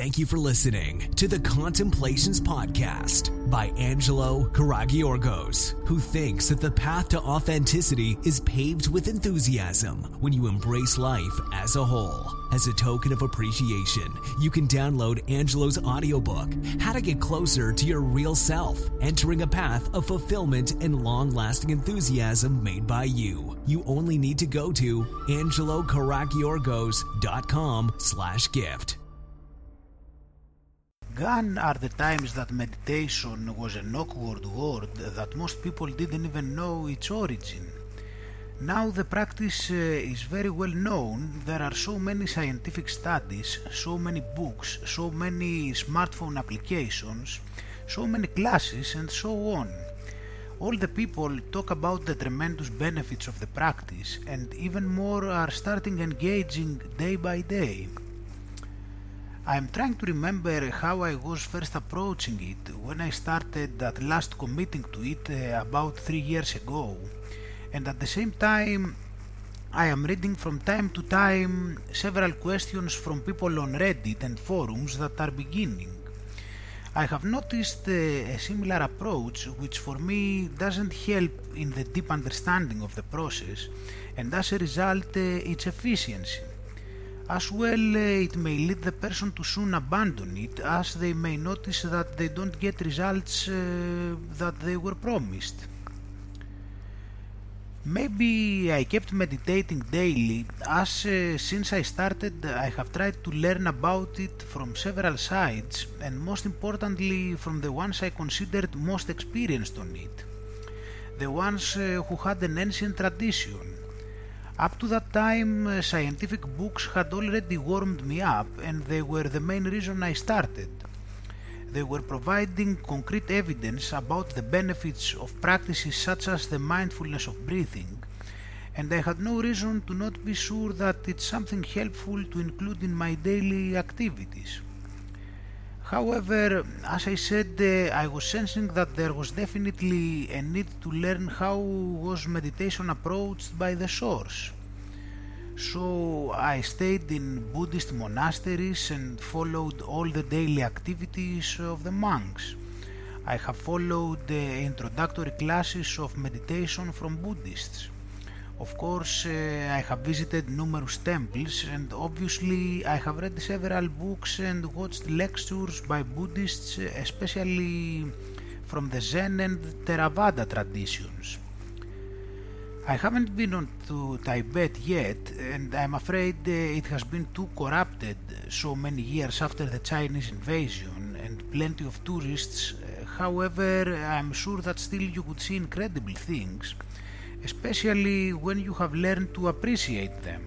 Thank you for listening to the Contemplations Podcast by Angelo Karagiorgos, who thinks that the path to authenticity is paved with enthusiasm when you embrace life as a whole. As a token of appreciation, you can download Angelo's audiobook, How to Get Closer to Your Real Self, Entering a Path of Fulfillment and Long-Lasting Enthusiasm Made by You. You only need to go to angelokaragiorgos.com/gift. Gone are the times that meditation was an awkward word that most people didn't even know its origin. Now the practice is very well known. There are so many scientific studies, so many books, so many smartphone applications, so many classes and so on. All the people talk about the tremendous benefits of the practice, and even more are starting engaging day by day. I am trying to remember how I was first approaching it when I started at last committing to it about 3 years ago, and at the same time I am reading from time to time several questions from people on Reddit and forums that are beginning. I have noticed a similar approach which for me doesn't help in the deep understanding of the process, and as a result its efficiency. As well, it may lead the person to soon abandon it, as they may notice that they don't get results that they were promised. Maybe I kept meditating daily, as since I started I have tried to learn about it from several sides, and most importantly from the ones I considered most experienced on it, the ones who had an ancient tradition. Up to that time, scientific books had already warmed me up, and they were the main reason I started. They were providing concrete evidence about the benefits of practices such as the mindfulness of breathing, and I had no reason to not be sure that it's something helpful to include in my daily activities. However, as I said, I was sensing that there was definitely a need to learn how was meditation approached by the source. So I stayed in Buddhist monasteries and followed all the daily activities of the monks. I have followed the introductory classes of meditation from Buddhists. Of course, I have visited numerous temples, and obviously I have read several books and watched lectures by Buddhists, especially from the Zen and Theravada traditions. I haven't been to Tibet yet, and I'm afraid it has been too corrupted so many years after the Chinese invasion, and plenty of tourists. However, I'm sure that still you could see incredible things, especially when you have learned to appreciate them.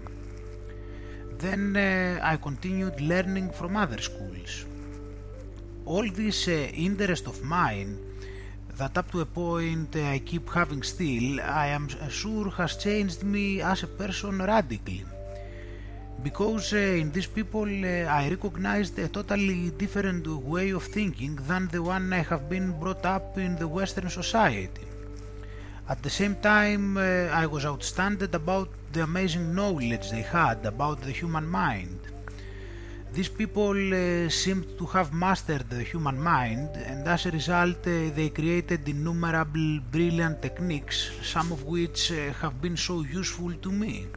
Then I continued learning from other schools. All this interest of mine, that up to a point I keep having still, I am sure has changed me as a person radically. Because in these people I recognized a totally different way of thinking than the one I have been brought up in the Western society. At the same time, I was astounded about the amazing knowledge they had about the human mind. These people seemed to have mastered the human mind, and as a result they created innumerable brilliant techniques, some of which have been so useful to me.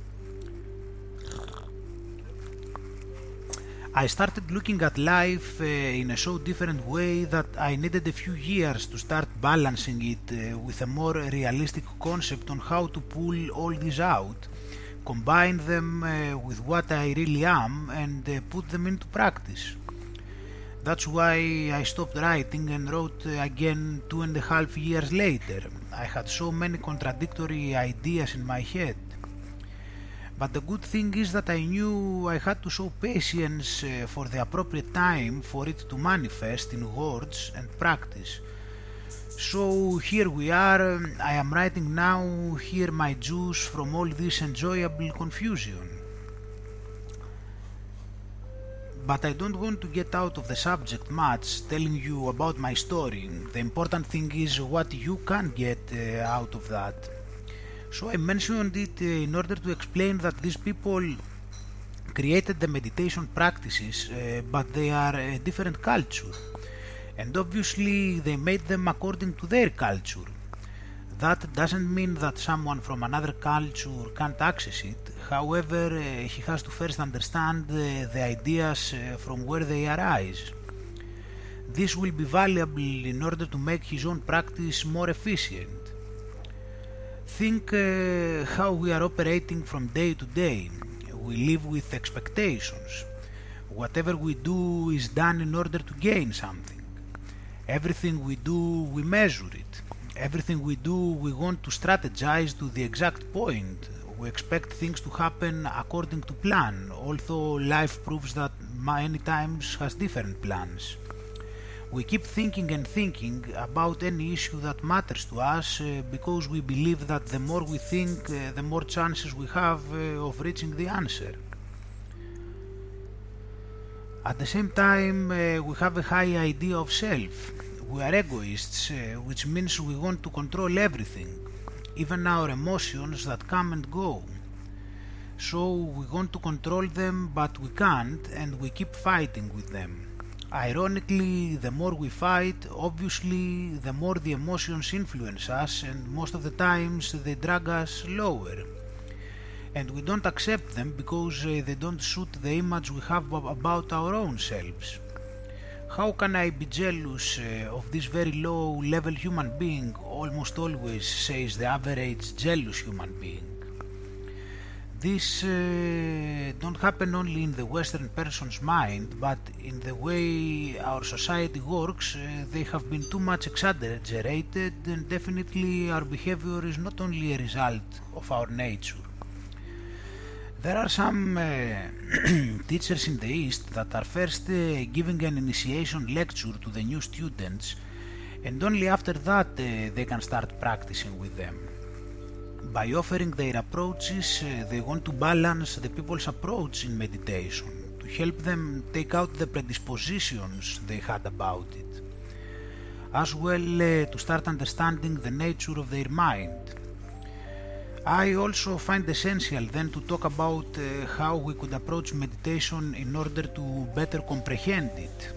I started looking at life in a so different way that I needed a few years to start balancing it with a more realistic concept on how to pull all this out, combine them with what I really am, and put them into practice. That's why I stopped writing and wrote again 2.5 years later. I had so many contradictory ideas in my head. But the good thing is that I knew I had to show patience for the appropriate time for it to manifest in words and practice. So here we are, I am writing now here my juice from all this enjoyable confusion. But I don't want to get out of the subject much telling you about my story. The important thing is what you can get out of that. So I mentioned it in order to explain that these people created the meditation practices, but they are a different culture, and obviously they made them according to their culture. That doesn't mean that someone from another culture can't access it. However, he has to first understand the ideas from where they arise. This will be valuable in order to make his own practice more efficient. Think how we are operating from day to day. We live with expectations. Whatever we do is done in order to gain something. Everything we do, we measure it. Everything we do, we want to strategize to the exact point. We expect things to happen according to plan, although life proves that many times has different plans. We keep thinking and thinking about any issue that matters to us because we believe that the more we think, the more chances we have of reaching the answer. At the same time, we have a high idea of self. We are egoists, which means we want to control everything, even our emotions that come and go. So we want to control them, but we can't, and we keep fighting with them. Ironically, the more we fight, obviously, the more the emotions influence us, and most of the times they drag us lower. And we don't accept them because they don't suit the image we have about our own selves. How can I be jealous of this very low-level human being, almost always says the average jealous human being. This don't happen only in the Western person's mind, but in the way our society works, they have been too much exaggerated, and definitely our behavior is not only a result of our nature. There are some teachers in the East that are first giving an initiation lecture to the new students, and only after that they can start practicing with them. By offering their approaches, they want to balance the people's approach in meditation, to help them take out the predispositions they had about it, as well to start understanding the nature of their mind. I also find essential then to talk about how we could approach meditation in order to better comprehend it.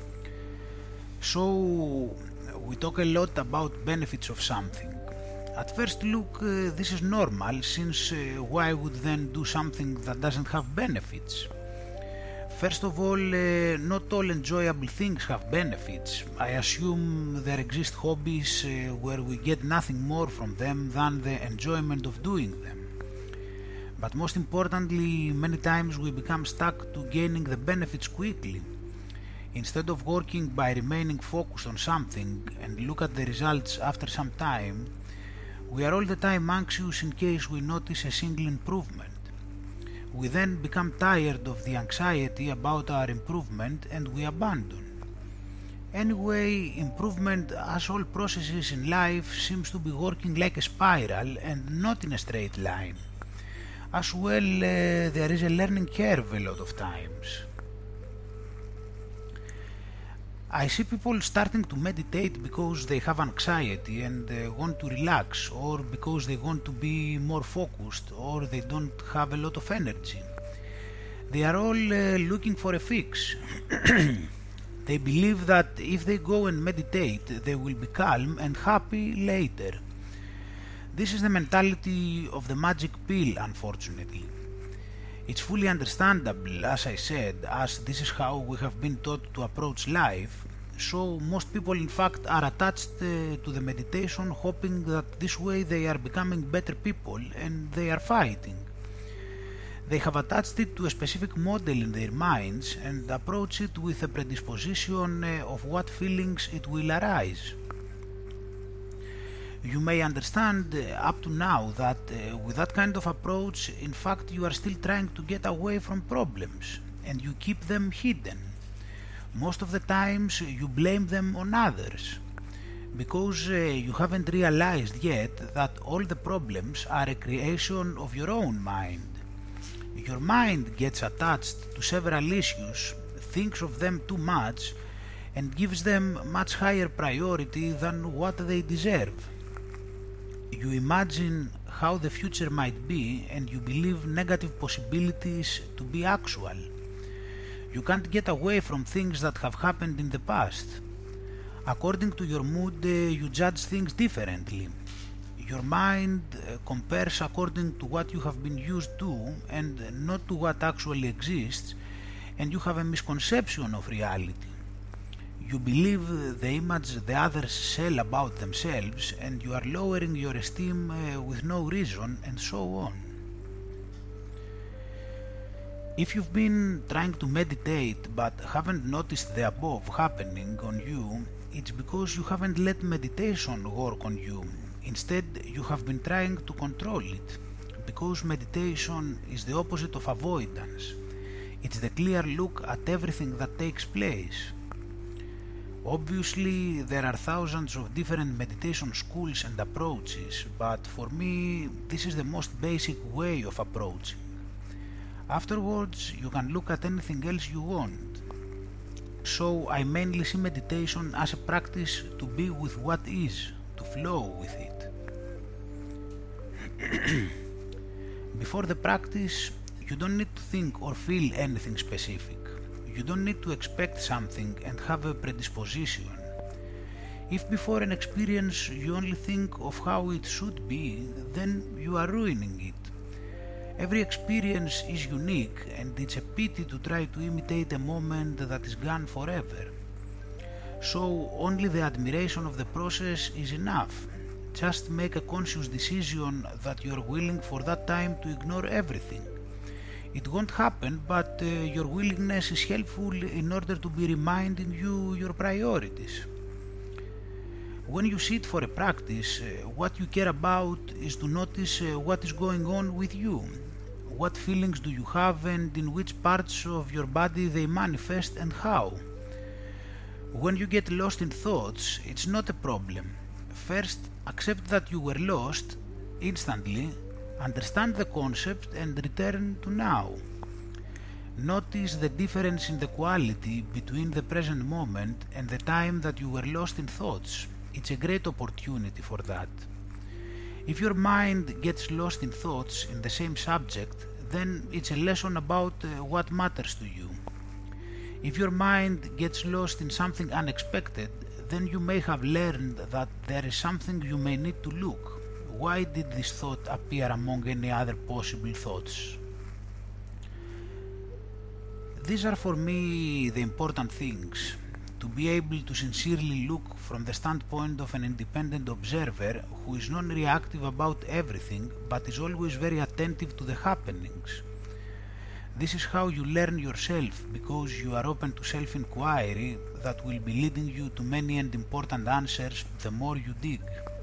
So, we talk a lot about benefits of something. At first look, this is normal, since why would then do something that doesn't have benefits? First of all, not all enjoyable things have benefits. I assume there exist hobbies where we get nothing more from them than the enjoyment of doing them. But most importantly, many times we become stuck to gaining the benefits quickly. Instead of working by remaining focused on something and look at the results after some time, we are all the time anxious in case we notice a single improvement. We then become tired of the anxiety about our improvement and we abandon. Anyway, improvement, as all processes in life, seems to be working like a spiral and not in a straight line. As well, there is a learning curve a lot of times. I see people starting to meditate because they have anxiety and want to relax, or because they want to be more focused, or they don't have a lot of energy. They are all looking for a fix. They believe that if they go and meditate, they will be calm and happy later. This is the mentality of the magic pill, unfortunately. It's fully understandable, as I said, as this is how we have been taught to approach life, so most people in fact are attached to the meditation, hoping that this way they are becoming better people, and they are fighting. They have attached it to a specific model in their minds and approach it with a predisposition of what feelings it will arise. You may understand up to now that with that kind of approach, in fact, you are still trying to get away from problems and you keep them hidden. Most of the times you blame them on others because you haven't realized yet that all the problems are a creation of your own mind. Your mind gets attached to several issues, thinks of them too much, and gives them much higher priority than what they deserve. You imagine how the future might be and you believe negative possibilities to be actual. You can't get away from things that have happened in the past. According to your mood, you judge things differently. Your mind compares according to what you have been used to and not to what actually exists, and you have a misconception of reality. You believe the image the others sell about themselves, and you are lowering your esteem with no reason, and so on. If you've been trying to meditate but haven't noticed the above happening on you, it's because you haven't let meditation work on you. Instead, you have been trying to control it, because meditation is the opposite of avoidance. It's the clear look at everything that takes place. Obviously, there are thousands of different meditation schools and approaches, but for me, this is the most basic way of approaching. Afterwards, you can look at anything else you want. So I mainly see meditation as a practice to be with what is, to flow with it. Before the practice, you don't need to think or feel anything specific. You don't need to expect something and have a predisposition. If before an experience you only think of how it should be, then you are ruining it. Every experience is unique, and it's a pity to try to imitate a moment that is gone forever. So only the admiration of the process is enough. Just make a conscious decision that you are willing for that time to ignore everything. It won't happen, but your willingness is helpful in order to be reminding you your priorities. When you sit for a practice, what you care about is to notice what is going on with you. What feelings do you have, and in which parts of your body they manifest, and how. When you get lost in thoughts, it's not a problem. First, accept that you were lost instantly. Understand the concept and return to now. Notice the difference in the quality between the present moment and the time that you were lost in thoughts. It's a great opportunity for that. If your mind gets lost in thoughts in the same subject, then it's a lesson about what matters to you. If your mind gets lost in something unexpected, then you may have learned that there is something you may need to look. Why did this thought appear among any other possible thoughts? These are for me the important things. To be able to sincerely look from the standpoint of an independent observer who is non-reactive about everything but is always very attentive to the happenings. This is how you learn yourself, because you are open to self-inquiry that will be leading you to many and important answers the more you dig.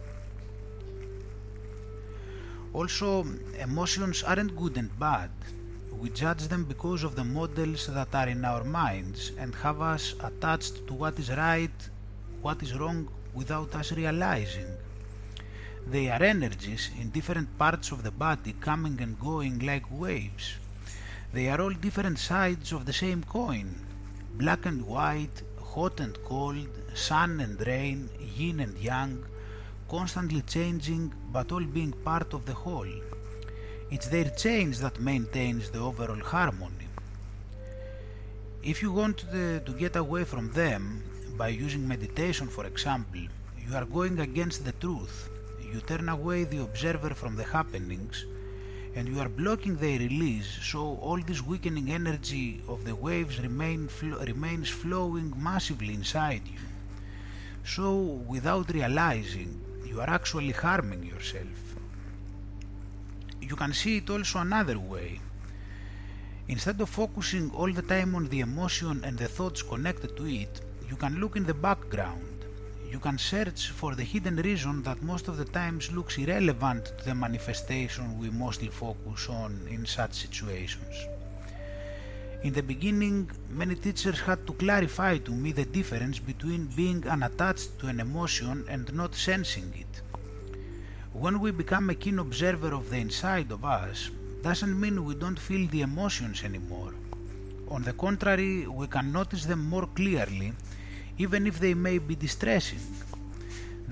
Also, emotions aren't good and bad. We judge them because of the models that are in our minds and have us attached to what is right, what is wrong, without us realizing. They are energies in different parts of the body coming and going like waves. They are all different sides of the same coin, black and white, hot and cold, sun and rain, yin and yang, constantly changing but all being part of the whole. It's their change that maintains the overall harmony. If you want to get away from them, by using meditation for example, you are going against the truth. You turn away the observer from the happenings and you are blocking their release, so all this weakening energy of the waves remains flowing massively inside you. So, without realizing, you are actually harming yourself. You can see it also another way. Instead of focusing all the time on the emotion and the thoughts connected to it, you can look in the background. You can search for the hidden reason that most of the times looks irrelevant to the manifestation we mostly focus on in such situations. In the beginning, many teachers had to clarify to me the difference between being unattached to an emotion and not sensing it. When we become a keen observer of the inside of us, doesn't mean we don't feel the emotions anymore. On the contrary, we can notice them more clearly, even if they may be distressing.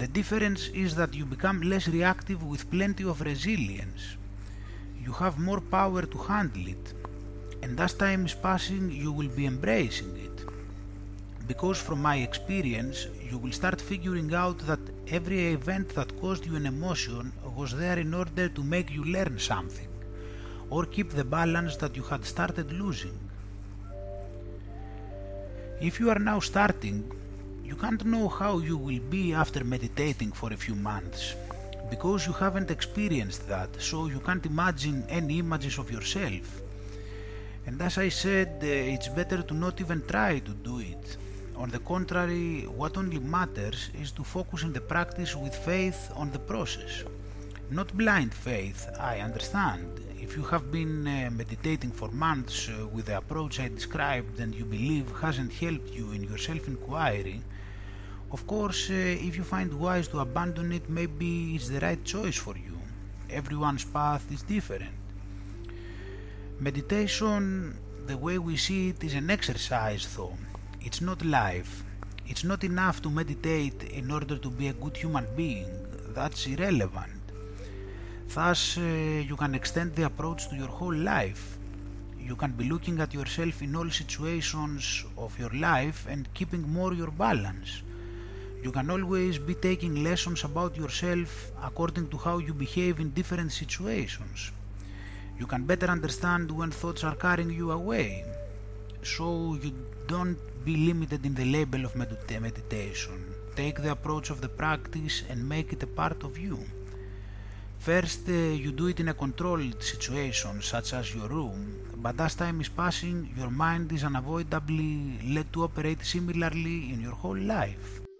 The difference is that you become less reactive with plenty of resilience. You have more power to handle it, and as time is passing you will be embracing it. Because from my experience, you will start figuring out that every event that caused you an emotion was there in order to make you learn something, or keep the balance that you had started losing. If you are now starting, you can't know how you will be after meditating for a few months, because you haven't experienced that, so you can't imagine any images of yourself. And as I said, it's better to not even try to do it. On the contrary, what only matters is to focus in the practice with faith on the process. Not blind faith, I understand. If you have been meditating for months with the approach I described and you believe hasn't helped you in your self-inquiry, of course, if you find wise to abandon it, maybe it's the right choice for you. Everyone's path is different. Meditation, the way we see it, is an exercise though. It's not life. It's not enough to meditate in order to be a good human being. That's irrelevant. Thus, you can extend the approach to your whole life. You can be looking at yourself in all situations of your life and keeping more your balance. You can always be taking lessons about yourself according to how you behave in different situations. You can better understand when thoughts are carrying you away, so you don't be limited in the label of meditation. Take the approach of the practice and make it a part of you. First, you do it in a controlled situation, such as your room, but as time is passing, your mind is unavoidably led to operate similarly in your whole life.